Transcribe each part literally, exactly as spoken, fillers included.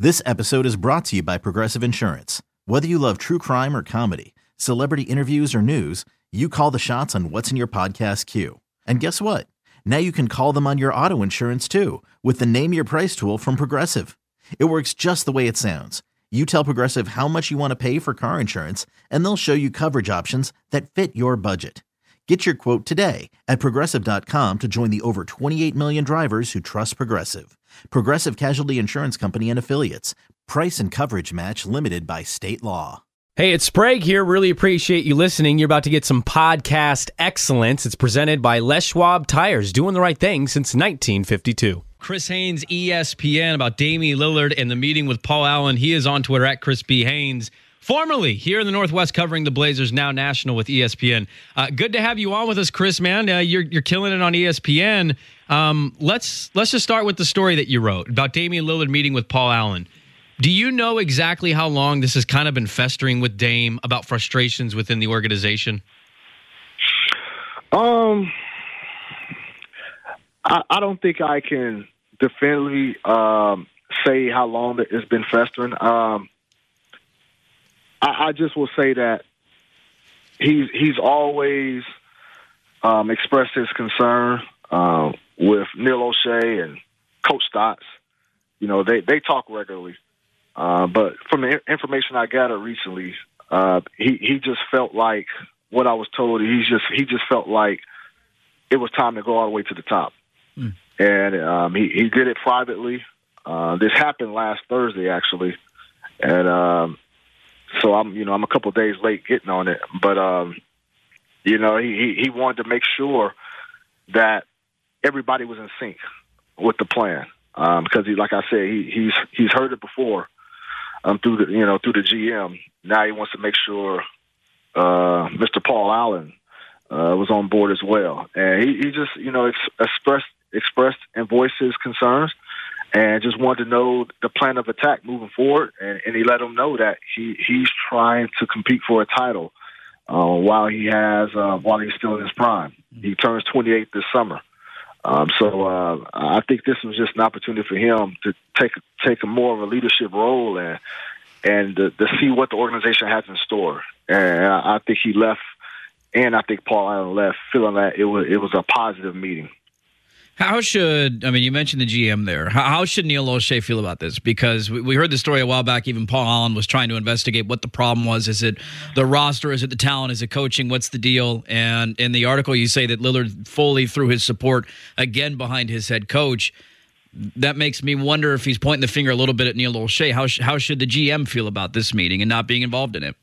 This episode is brought to you by Progressive Insurance. Whether you love true crime or comedy, celebrity interviews or news, you call the shots on what's in your podcast queue. And guess what? Now you can call them on your auto insurance too with the Name Your Price tool from Progressive. It works just the way it sounds. You tell Progressive how much you want to pay for car insurance, and they'll show you coverage options that fit your budget. Get your quote today at Progressive dot com to join the over twenty-eight million drivers who trust Progressive. Progressive Casualty Insurance Company and Affiliates. Price and coverage match limited by state law. Hey, it's Sprague here. Really appreciate you listening. You're about to get some podcast excellence. It's presented by Les Schwab Tires, doing the right thing since nineteen fifty-two. Chris Haynes, E S P N, about Damian Lillard and the meeting with Paul Allen. He is on Twitter at Chris B. Haynes. Formerly here in the Northwest covering the Blazers, now national with E S P N. Uh, good to have you on with us, Chris, man. Uh, you're you're killing it on E S P N. Um, let's let's just start with the story that you wrote about Damian Lillard meeting with Paul Allen. Do you know exactly how long this has kind of been festering with Dame about frustrations within the organization? Um, I, I don't think I can definitively um, say how long it's been festering. Um, I, I just will say that he's he's always um, expressed his concern uh, with Neil O'Shea and Coach Stotts. You know, they, they talk regularly. Uh, but from the information I gathered recently, uh, he, he just felt like what I was told. He just he just felt like it was time to go all the way to the top, mm. and um, he he did it privately. Uh, this happened last Thursday, actually, and um, so I'm you know I'm a couple of days late getting on it, but um, you know he, he he wanted to make sure that everybody was in sync with the plan um, because he, like I said, he, he's he's heard it before. Um, through the you know through the G M. Now he wants to make sure uh, Mister Paul Allen uh, was on board as well, and he, he just you know ex- expressed expressed and voiced his concerns, and just wanted to know the plan of attack moving forward, and, and he let him know that he he's trying to compete for a title uh, while he has uh, while he's still in his prime. He turns twenty-eight this summer. Um, so uh, I think this was just an opportunity for him to take take a more of a leadership role and and to, to see what the organization has in store. And I, I think he left, and I think Paul Allen left, feeling that it was it was a positive meeting. How should, I mean, you mentioned the G M there. How, how should Neil O'Shea feel about this? Because we, we heard the story a while back, even Paul Allen was trying to investigate what the problem was. Is it the roster? Is it the talent? Is it coaching? What's the deal? And in the article, you say that Lillard fully threw his support again behind his head coach. That makes me wonder if he's pointing the finger a little bit at Neil O'Shea. How, sh- how should the G M feel about this meeting and not being involved in it?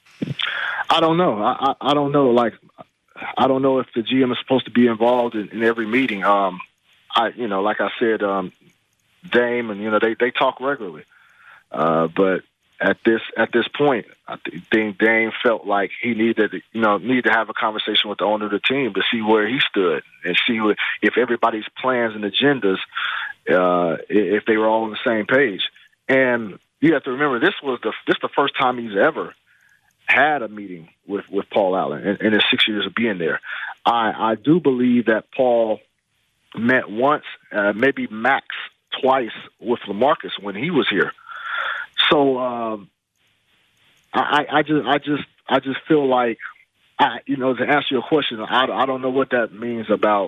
I don't know. I, I, I don't know. Like, I don't know if the G M is supposed to be involved in, in every meeting. Um, I, you know, like I said, um, Dame and you know they, they talk regularly, uh, but at this at this point, I think Dame felt like he needed you know needed to have a conversation with the owner of the team to see where he stood and see what, if everybody's plans and agendas, uh, if they were all on the same page. And you have to remember this was the this the first time he's ever had a meeting with, with Paul Allen in, in his six years of being there. I, I do believe that Paul met once, uh, maybe max twice with LaMarcus when he was here. So um, I, I just, I just, I just feel like, I, you know, to answer your question, I, I don't know what that means about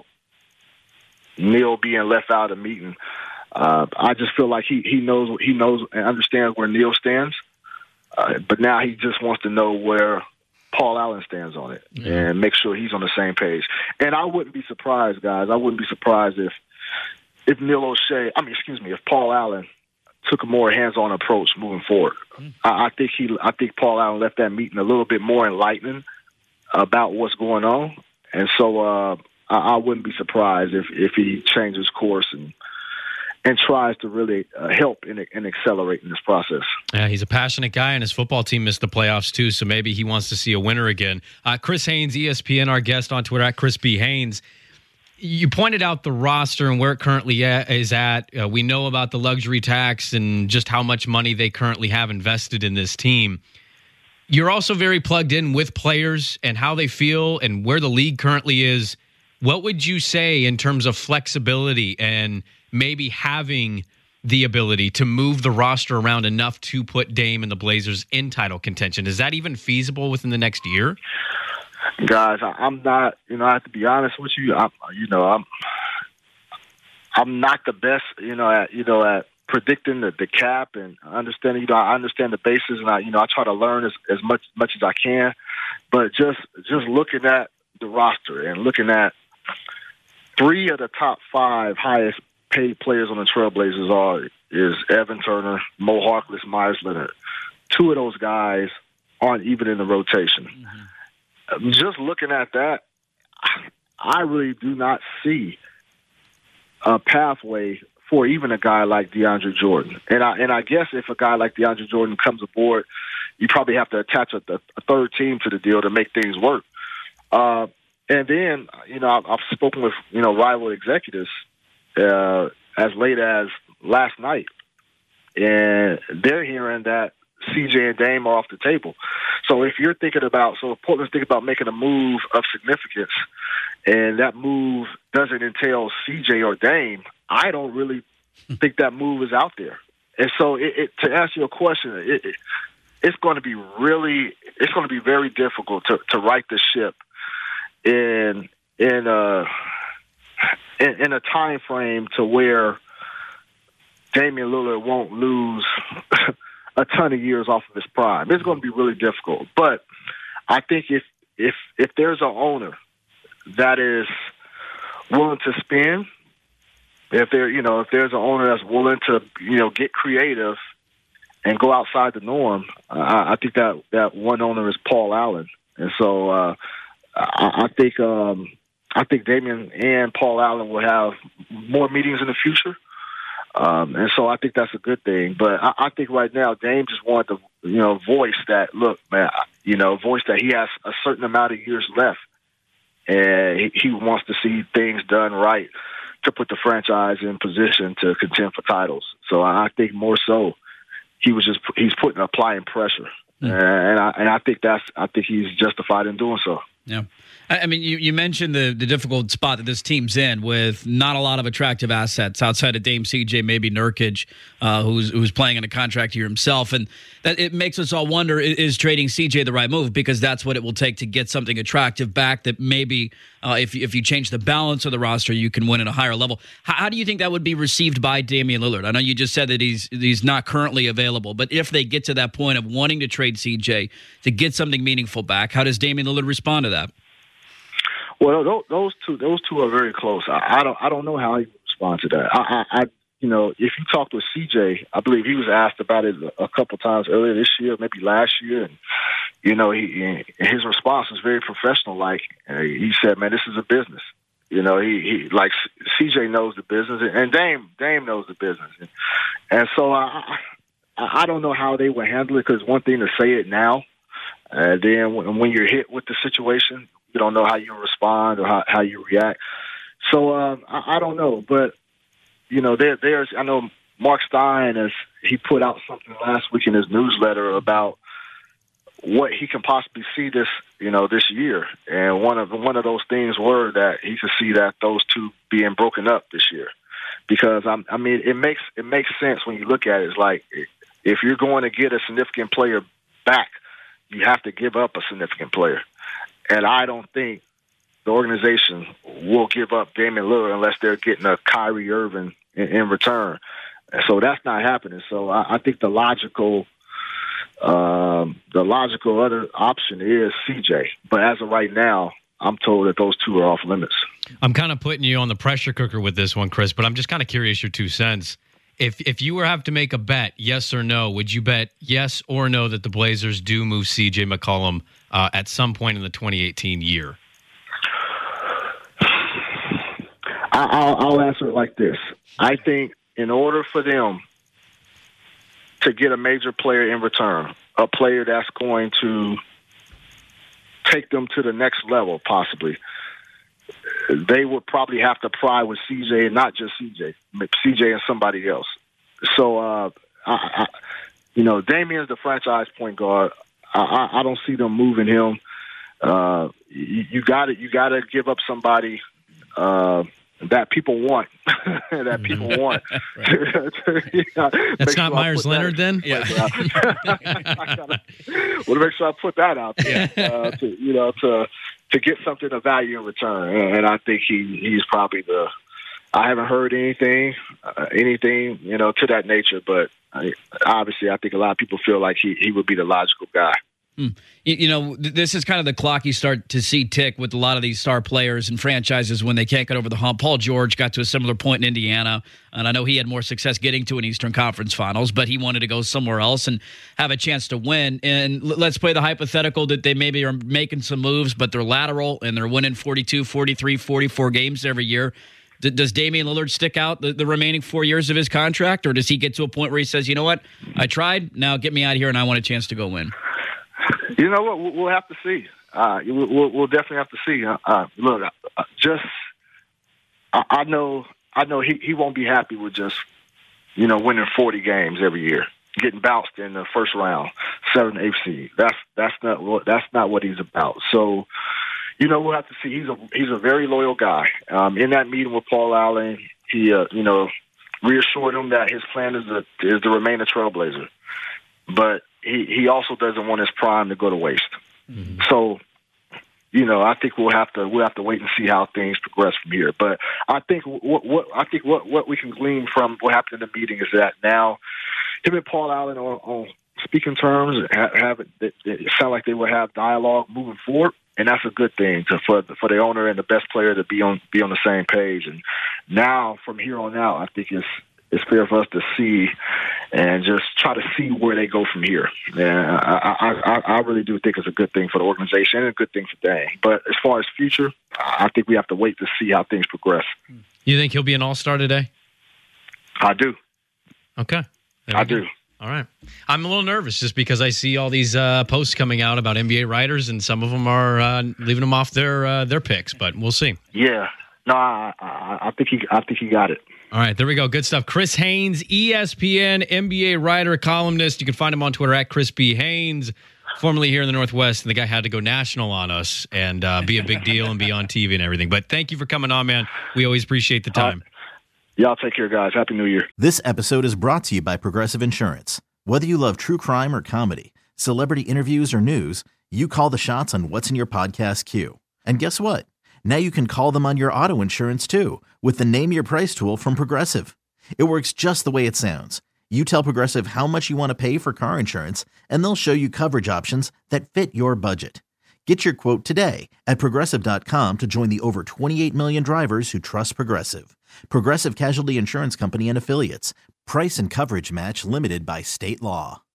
Neil being left out of the meeting. Uh, I just feel like he, he knows, he knows and understands where Neil stands. Uh, but now he just wants to know where Paul Allen stands on it yeah. and make sure he's on the same page. And I wouldn't be surprised, guys. I wouldn't be surprised if if Neil O'Shea, I mean, excuse me, if Paul Allen took a more hands-on approach moving forward. Mm. I, I think he, I think Paul Allen left that meeting a little bit more enlightened about what's going on, and so uh, I, I wouldn't be surprised if if he changes course and. and tries to really uh, help and, and accelerate in this process. Yeah, he's a passionate guy, and his football team missed the playoffs too, so maybe he wants to see a winner again. Uh, Chris Haynes, E S P N, our guest on Twitter, at Chris B. Haynes. You pointed out the roster and where it currently is at. Uh, we know about the luxury tax and just how much money they currently have invested in this team. You're also very plugged in with players and how they feel and where the league currently is. What would you say in terms of flexibility and maybe having the ability to move the roster around enough to put Dame and the Blazers in title contention? Is that even feasible within the next year? Guys, I, I'm not. You know, I have to be honest with you. I'm, you know, I'm. I'm not the best. You know, at you know at predicting the, the cap and understanding. You know, I understand the bases, and I, you know, I try to learn as, as much much as I can. But just just looking at the roster and looking at three of the top five highest paid players on the Trailblazers are is Evan Turner, Mo Harkless, Myers Leonard. Two of those guys aren't even in the rotation. Mm-hmm. Just looking at that, I really do not see a pathway for even a guy like DeAndre Jordan. And I and I guess if a guy like DeAndre Jordan comes aboard, you probably have to attach a, a third team to the deal to make things work. Uh, and then, you know, I've, I've spoken with, you know, rival executives uh, as late as last night, and they're hearing that C J and Dame are off the table. So if you're thinking about, so if Portland's thinking about making a move of significance, and that move doesn't entail C J or Dame, I don't really think that move is out there. And so it, it, to answer your question, it, it, it's going to be really, it's going to be very difficult to, to right the ship in in a in, in a time frame to where Damian Lillard won't lose a ton of years off of his prime. It's going to be really difficult. But I think if if if there's an owner that is willing to spend, if there you know if there's an owner that's willing to you know get creative and go outside the norm, uh, I think that that one owner is Paul Allen. And so uh, I, I think um, I think Damian and Paul Allen will have more meetings in the future. Um, and so I think that's a good thing. But I, I think right now Dame just wanted to, you know, voice that, look, man, you know, voice that he has a certain amount of years left. And he, he wants to see things done right to put the franchise in position to contend for titles. So I think more so he was just, he's putting, applying pressure. Mm. And I, and I think that's, I think he's justified in doing so. Yeah. I mean, you, you mentioned the, the difficult spot that this team's in with not a lot of attractive assets outside of Dame, C J, maybe Nurkic, uh, who's who's playing in a contract year himself. And that it makes us all wonder, is trading C J the right move? Because that's what it will take to get something attractive back that maybe uh, if, if you change the balance of the roster, you can win at a higher level. How, how do you think that would be received by Damian Lillard? I know you just said that he's he's not currently available, but if they get to that point of wanting to trade C J to get something meaningful back, how does Damian Lillard respond to that? Well, those two, those two are very close. I, I don't, I don't know how he would respond to that. I, I, I, you know, if you talk with C J, I believe he was asked about it a couple times earlier this year, maybe last year, and you know, he, his response was very professional. Like he said, "Man, this is a business." You know, he, he like C J knows the business, and Dame, Dame knows the business, and, and so I, I, I don't know how they would handle it, because one thing to say it now, and uh, then when, when you're hit with the situation, you don't know how you respond or how, how you react. So um, I, I don't know. But, you know, there, there's – I know Mark Stein, as he put out something last week in his newsletter about what he can possibly see this, you know, this year. And one of one of those things were that he could see that those two being broken up this year. Because, I'm, I mean, it makes it makes sense when you look at it. It's like if you're going to get a significant player back, you have to give up a significant player. And I don't think the organization will give up Damian Lillard unless they're getting a Kyrie Irving in, in return. And so that's not happening. So I, I think the logical, um, the logical other option is C J. But as of right now, I'm told that those two are off limits. I'm kind of putting you on the pressure cooker with this one, Chris, but I'm just kind of curious your two cents. If if you were have to make a bet, yes or no, would you bet yes or no that the Blazers do move C J McCollum uh, at some point in the twenty eighteen year? I'll, I'll answer it like this. I think in order for them to get a major player in return, a player that's going to take them to the next level possibly, they would probably have to pry with C J, and not just C J, C J and somebody else. So, uh, I, I, you know, Damian's the franchise point guard. I, I, I don't see them moving him. Uh, you got to you got to give up somebody uh, that people want. that people want. yeah, That's not sure Myers Leonard, then. Yeah. I gotta, well, to make sure I put that out there, uh, to, you know, to to get something of value in return. And I think he he's probably the. I haven't heard anything, uh, anything, you know, to that nature. But I, obviously, I think a lot of people feel like he he would be the logical guy. You, you know, this is kind of the clock you start to see tick with a lot of these star players and franchises when they can't get over the hump. Paul George got to a similar point in Indiana, and I know he had more success getting to an Eastern Conference Finals, but he wanted to go somewhere else and have a chance to win. And let's play the hypothetical that they maybe are making some moves, but they're lateral and they're winning forty-two, forty-three, forty-four games every year. D- does Damian Lillard stick out the, the remaining four years of his contract, or does he get to a point where he says, you know what, I tried, now get me out of here and I want a chance to go win? You know what? We'll have to see. Uh, we'll, we'll definitely have to see. Uh, look, uh, just I, I know, I know he, he won't be happy with just you know winning forty games every year, getting bounced in the first round, seven, eight seed. That's that's not what that's not what he's about. So, you know, we'll have to see. He's a he's a very loyal guy. Um, in that meeting with Paul Allen, he uh, you know reassured him that his plan is to, is to remain a trailblazer, but he, he also doesn't want his prime to go to waste. Mm-hmm. So, you know, I think we'll have to we'll have to wait and see how things progress from here. But I think what, what I think what, what we can glean from what happened in the meeting is that now him and Paul Allen on, on speaking terms have, have it, it, it sound like they will have dialogue moving forward, and that's a good thing to, for for the owner and the best player to be on be on the same page. And now from here on out, I think it's it's fair for us to see and just try to see where they go from here. And I, I, I really do think it's a good thing for the organization and a good thing for Dame. But as far as future, I think we have to wait to see how things progress. You think he'll be an all-star today? I do. Okay. I do. All right. I'm a little nervous just because I see all these uh, posts coming out about N B A writers, and some of them are uh, leaving them off their uh, their picks, but we'll see. Yeah. No, I, I, I think he I think he got it. All right, there we go. Good stuff. Chris Haynes, E S P N, N B A writer, columnist. You can find him on Twitter at Chris B. Haynes, formerly here in the Northwest. And the guy had to go national on us and uh, be a big deal and be on T V and everything. But thank you for coming on, man. We always appreciate the time. Uh, y'all take care, guys. Happy New Year. This episode is brought to you by Progressive Insurance. Whether you love true crime or comedy, celebrity interviews or news, you call the shots on what's in your podcast queue. And guess what? Now you can call them on your auto insurance too with the Name Your Price tool from Progressive. It works just the way it sounds. You tell Progressive how much you want to pay for car insurance, and they'll show you coverage options that fit your budget. Get your quote today at Progressive dot com to join the over twenty-eight million drivers who trust Progressive. Progressive Casualty Insurance Company and Affiliates. Price and coverage match limited by state law.